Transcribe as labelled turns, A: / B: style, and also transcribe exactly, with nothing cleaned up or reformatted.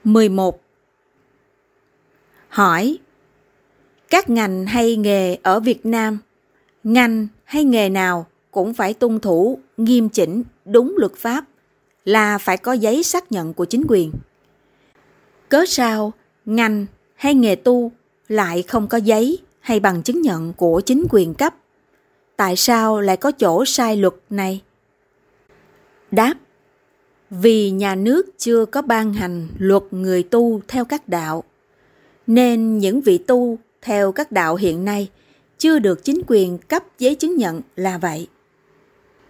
A: mười một. Hỏi: các ngành hay nghề ở Việt Nam, ngành hay nghề nào cũng phải tuân thủ nghiêm chỉnh đúng luật pháp, là phải có giấy xác nhận của chính quyền. Cớ sao ngành hay nghề tu lại không có giấy hay bằng chứng nhận của chính quyền cấp? Tại sao lại có chỗ sai luật này? Đáp: vì nhà nước chưa có ban hành luật người tu theo các đạo, nên những vị tu theo các đạo hiện nay chưa được chính quyền cấp giấy chứng nhận là vậy.